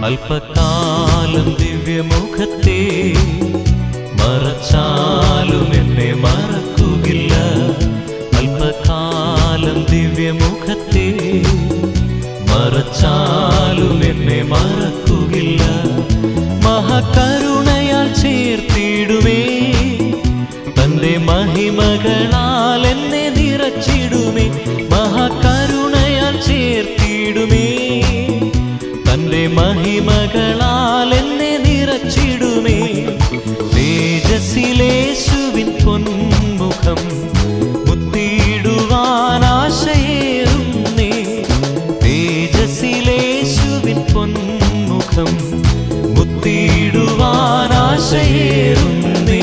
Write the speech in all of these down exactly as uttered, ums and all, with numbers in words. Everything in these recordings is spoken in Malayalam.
അല്പകാലം ദിവ്യമുഖത്തെ മറച്ചാലും എന്നെ മറക്കുകില്ല. അല്പകാലം ദിവ്യമുഖത്തെ മറച്ചാലും എന്നെ മറക്കുകില്ല. മഹാകരുണയാൽ ചേർത്തിടുമേ, തന്റെ മഹിമകളാൽ എന്നെ നിറച്ചിടുമേ. മഹാകരുണയാൽ ചേർത്തിടുമേ, തന്റെ മഹിമകളാൽ എന്നെ നിറച്ചിടുമേ. തേജസ്സിലേശുവിൻ പൊന്മുഖം മുത്തിയിടുവാൻ ആശയേറുന്നേ. തേജസ്സിലേശുവിൻ പൊന്മുഖം മുത്തിയിടുവാൻ ആശയേറുന്നേ.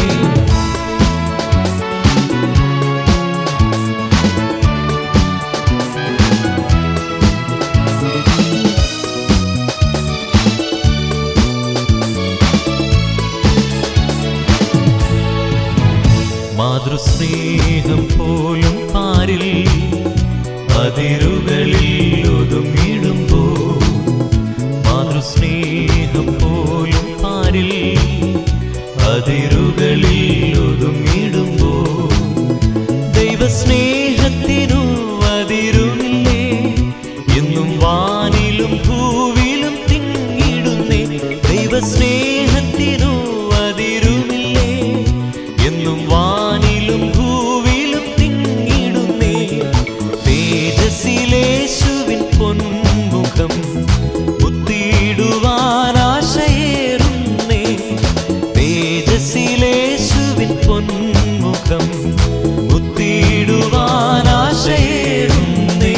മാതൃസ്നേഹം പോലും പാരിൽ അതിരുകളിൽ ഒതുങ്ങിടുമ്പോൾ, മാതൃസ്നേഹം പോലും പാരിൽ അതിരുകളിൽ ഒതുങ്ങിടുമ്പോൾ, ദൈവസ്നേഹത്തിനു അതിരുമില്ലേ, എന്നും വാനിലും ഭൂവിലും തിങ്ങിടുന്നേ. ദൈവസ്നേഹത്തിനു അതിരുമില്ലേ, എന്നും വാനിലും ഭൂവിലും തിങ്ങിടുന്നേ. തേജസ്സിലേശുവിൻ പൊന്മുഖം മുത്തിയിടുവാൻ ആശയേറുന്നേ. തേജസ്സിലേശുവിൻ പൊന്മുഖം മുത്തിയിടുവാൻ ആശയേറുന്നേ.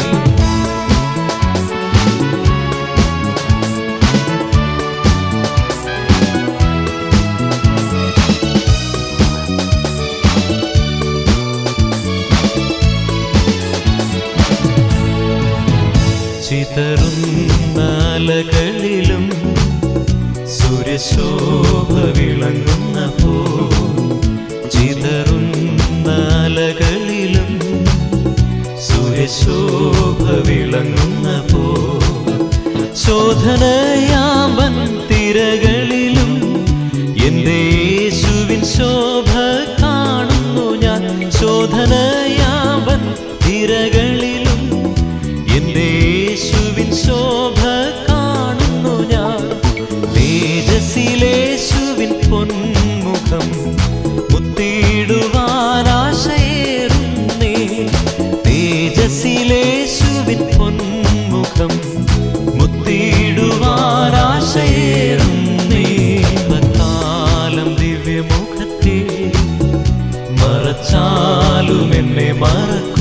ചിതറുന്ന അലകളിലും സൂര്യശോഭ വിളങ്ങുന്ന പോ, ചിതറുന്ന അലകളിലും സൂര്യശോഭ വിളങ്ങുന്ന പോ, ശോധനയാമ്പൻ തിരകളിലും എന്റെ യേശുവിൻ ശോഭ കാണുന്നു ഞാൻ. ശോധനയാമ്പൻ തിരകളിലും എന്റെ യേശുവിൻ ശോഭ കാണുന്നു ഞാൻ. തേജസ്സിലേശുവിൻ പൊന്മുഖം മുത്തിയിടുവാൻ ആശയേറുന്നേ. തേജസ്സിലേശുവിൻ പൊന്മുഖം മുത്തിയിടുവാൻ ആശയേറുന്നേ. കാലം ദിവ്യമുഖത്തെ മറച്ചാലും എന്നെ മറക്കും